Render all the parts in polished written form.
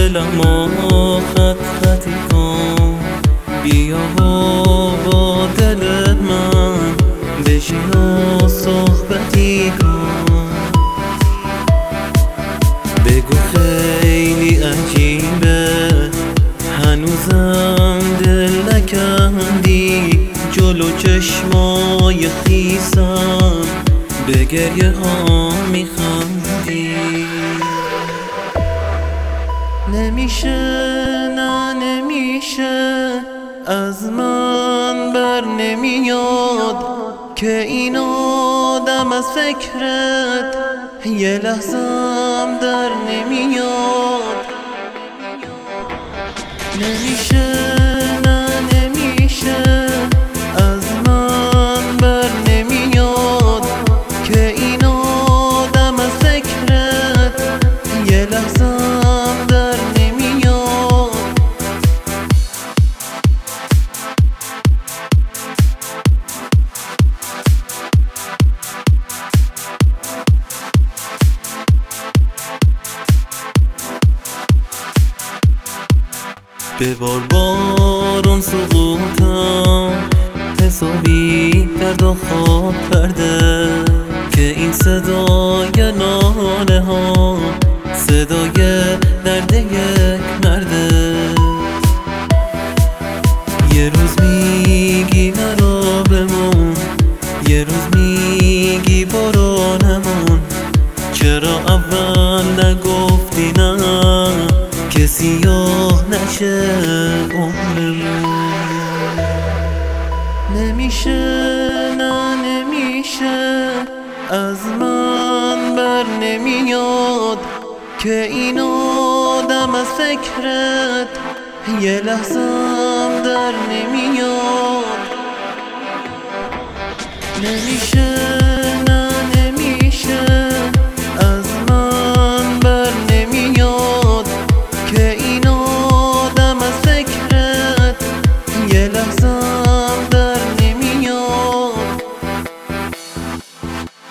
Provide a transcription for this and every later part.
دلمو خط خطی کن، بیا و با دل من بشین و صحبتی کن. بگو خیلی عجیبه هنوزم دل نکندی، جلو چشمای خیسم به گریه ها میخندی. نمیشه نه نمیشه از من بر نمیاد که این آدم از فکرت یه لحظم در نمیاد. نمیشه نه نمیشه از من بر نمیاد که این آدم از فکرت یه لحظم در نمیاد. به بارون سقوطم حسابی درد و خواب کرده که این صدای ناله ها صدای درد یک مرده. یه روز میگی مرا بمون، یه روز میگی برو نمون، چرا اول نگفتی نه که سیاه نشه عمرمون. نمیشه نه نمیشه از من بر نمیاد که این آدم از فکرت یه لحظم در نمیاد. نمیشه نه نمیشه از من بر نمیاد که این آدم از فکرت یه لحظم در نمیاد.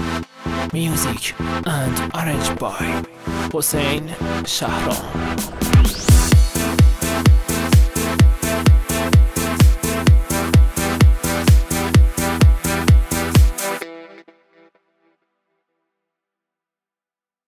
Music and arranged by Hussein Shahram.